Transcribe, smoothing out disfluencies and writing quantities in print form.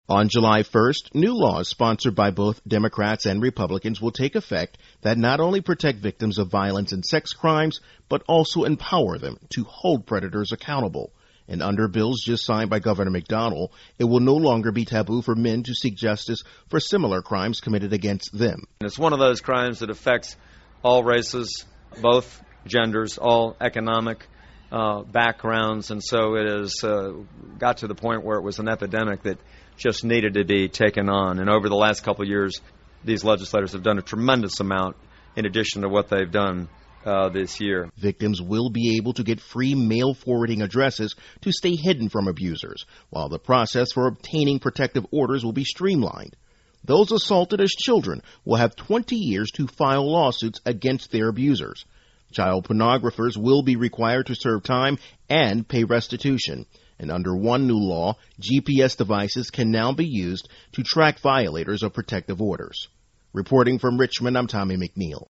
On July 1st, new laws sponsored by both Democrats and Republicans will take effect that not only protect victims of violence and sex crimes, but also empower them to hold predators accountable. And under bills just signed by Governor McDonnell, it will no longer be taboo for men to seek justice for similar crimes committed against them. And it's one of those crimes that affects all races, both genders, all economic backgrounds, and so it has got to the point where it was an epidemic that just needed to be taken on. And over the last couple of years, these legislators have done a tremendous amount in addition to what they've done this year. Victims will be able to get free mail forwarding addresses to stay hidden from abusers, while the process for obtaining protective orders will be streamlined. Those assaulted as children will have 20 years to file lawsuits against their abusers. Child pornographers will be required to serve time and pay restitution. And under one new law, GPS devices can now be used to track violators of protective orders. Reporting from Richmond, I'm Tommy McNeil.